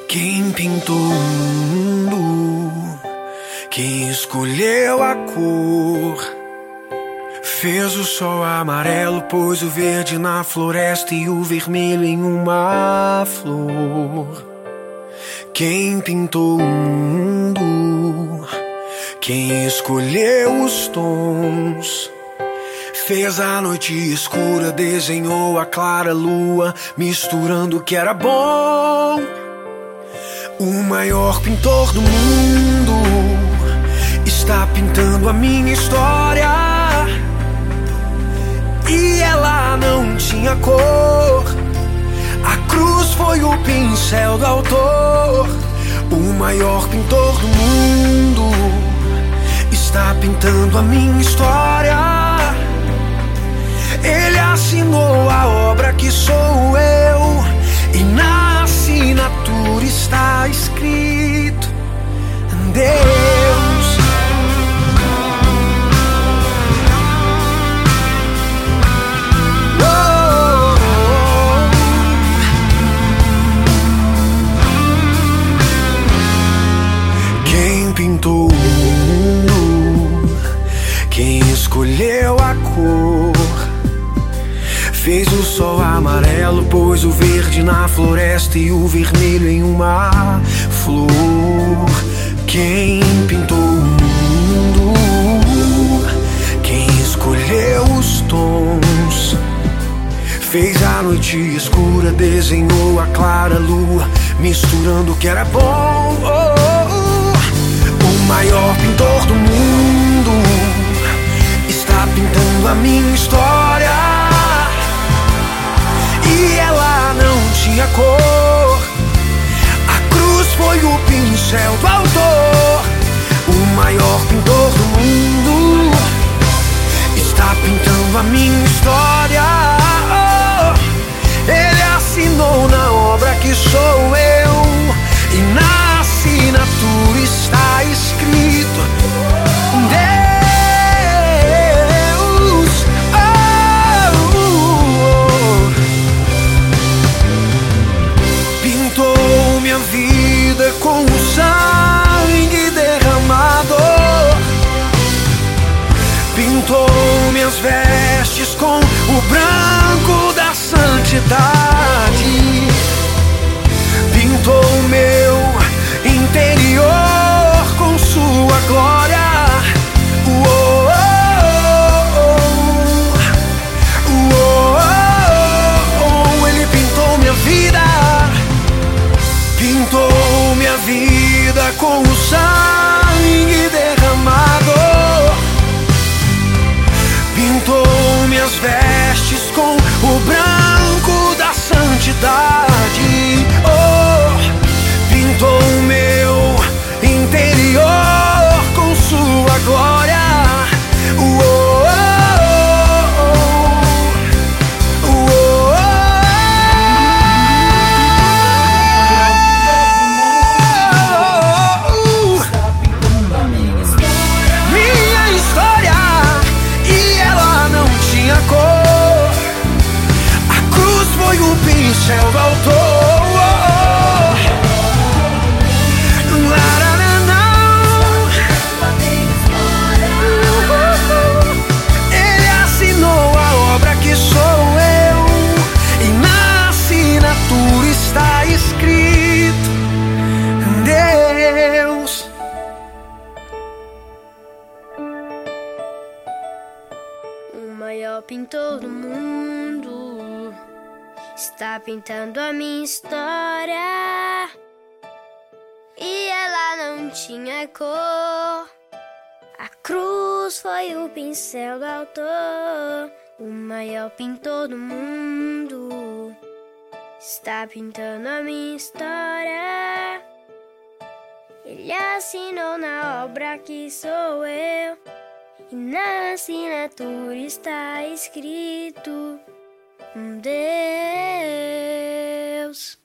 Quem pintou o mundo, quem escolheu a cor, fez o sol amarelo, pôs o verde na floresta e o vermelho em uma flor. Quem pintou o mundo, quem escolheu os tons, fez a noite escura, desenhou a clara lua, misturando o que era bom. O maior pintor do mundo está pintando a minha história, e ela não tinha cor. A cruz foi o pincel do autor. O maior pintor do mundo está pintando a minha história. Ele assinou a obra que sou eu, e na assinatura está escrito Deus. Quem pintou o mundo, quem escolheu a cor, fez o sol amarelo, pôs o verde na floresta e o vermelho em uma flor. Quem pintou o mundo, quem escolheu os tons, fez a noite escura, desenhou a clara lua, misturando o que era bom. O maior pintor do mundo está pintando a minha história, e ela não tinha cor. A cruz foi o pincel do autor. O maior pintor do mundo está pintando a minha história. Ele assinou na obra que sou eu, e na assinatura está escrito Deus. Pintou minha vida com o sangue derramado, pintou minhas vestes com o branco da santidade, pintou meu interior com sua glória. Ele pintou minha vida, pintou minha vida com o sangue derramado, pintou minhas vestes com o branco da santidade. Pintou meu interior com sua glória. Minha história, e ela não tinha cor. A cruz foi o pincel do autor. Ele assinou a obra que sou eu, e na assinatura está escrito Deus. O maior pintor do mundo está pintando a minha história, e ela não tinha cor. A cruz foi o pincel do autor. O maior pintor do mundo está pintando a minha história. Ele assinou na obra que sou eu, e na assinatura está escrito Deus.